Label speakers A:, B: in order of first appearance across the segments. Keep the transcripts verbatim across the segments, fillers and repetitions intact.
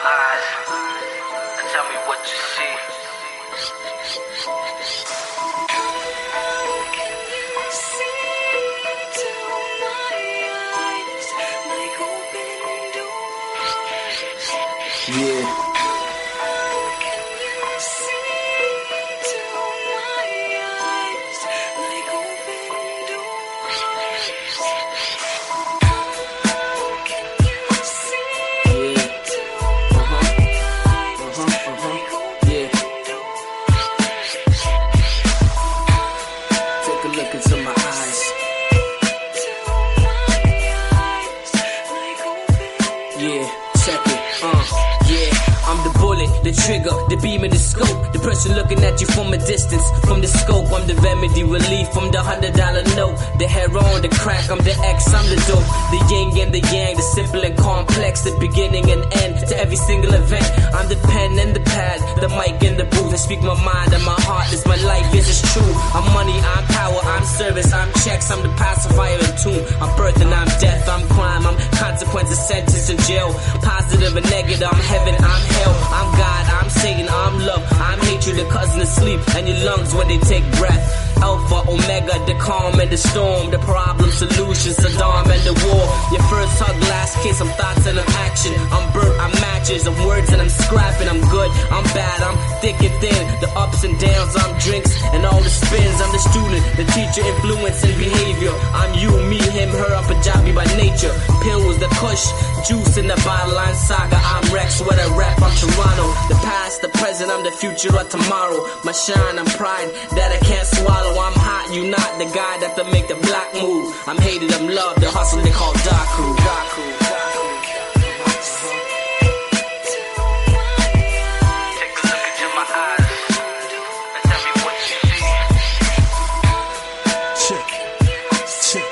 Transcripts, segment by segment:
A: eyes and tell me what you see.
B: Yeah. Look into my eyes. Yeah, check it. Uh, yeah, I'm the bullet, the trigger, the beam and the scope. The person looking at you from a distance. From the scope, I'm the remedy, relief from the hundred dollar note. The heroin, the crack, I'm the X, I'm the dope. The yin and the yang, the simple and complex. The beginning and end to every single event. I'm the pen and the pad, the mic and the booth. I speak my mind and my heart, this my life, this is true. I'm money, I'm power, I'm service, I'm checks, I'm the pacifier and tune. I'm birth and I'm death, I'm crime, I'm consequences, sentence in jail. Positive and negative, I'm heaven, I'm hell. I'm God, I'm Satan, I'm love, I'm hatred, the cousin of sleep, and your lungs when they take breath. Alpha, Omega, the calm and the storm, the problem, solution, Saddam and the war. Your first hug, last kiss, I'm thoughts and I'm action. I'm burnt, I'm matches, I'm words and I'm scrapping. I'm good, I'm bad, I'm thick and thin. The ups and downs, I'm drinks and all the spins. I'm the student, the teacher, influence and behavior. I'm you, me, him, her, I'm Punjabi by nature. Pills, the kush, juice in the bottle, line saga. I'm Rex, what I rap, I'm Toronto. The past, the present, I'm the future of tomorrow. My shine, I'm pride that I can't swallow. I'm hot, you not the guy that to make the black move. I'm hated, I'm loved, the hustle they call Daku. Daku.
A: Take a look into my eyes and tell me what you see.
C: Check, check,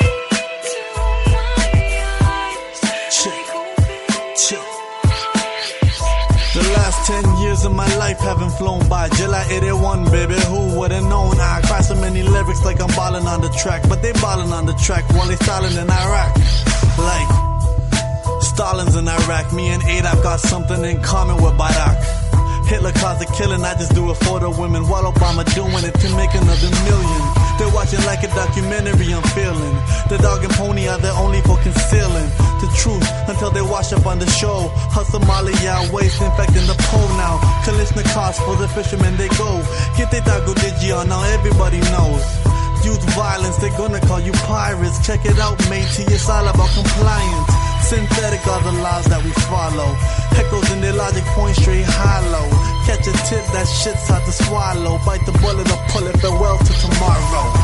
C: check, check. The last ten years of my life haven't flown by. July eighty-one, baby, who would've known? I cry so many lyrics like I'm ballin' on the track, but they ballin' on the track while they stalin' in Iraq. Like Stalin's in Iraq, me and Adolf got something in common with Barack. Hitler caused a killing, I just do it for the women, while Obama doing it to make another million. They're watching like a documentary, I'm feeling. The dog and pony are there only for concealing the truth until they wash up on the show. Hustle Somalia, waste infecting the pole now. Kalishnikovs for the fishermen they go. Get the Dago Digi on, now everybody knows. Use violence, they're gonna call you pirates. Check it out, matey, it's all about compliance. Synthetic are the laws that we follow. Heckles in their logic point straight hollow. Catch a tip, that shit's hard to swallow. Bite the bullet or pull it, farewell to tomorrow.